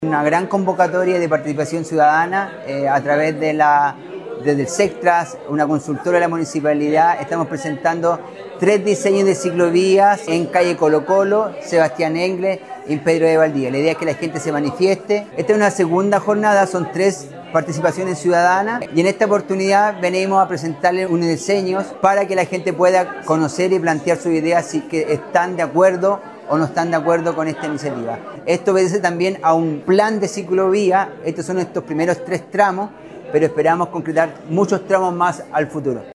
Una gran convocatoria de participación ciudadana a través desde el Sectras, una consultora de la municipalidad. Estamos presentando 3 diseños de ciclovías en calle Colo Colo, Sebastián Engles y Pedro de Valdivia. La idea es que la gente se manifieste. Esta es una segunda jornada, son 3 participaciones ciudadanas y en esta oportunidad venimos a presentarles unos diseños para que la gente pueda conocer y plantear sus ideas si que están de acuerdo o no están de acuerdo con esta iniciativa. Esto obedece también a un plan de ciclovía. Estos son estos primeros 3 tramos, pero esperamos concretar muchos tramos más al futuro.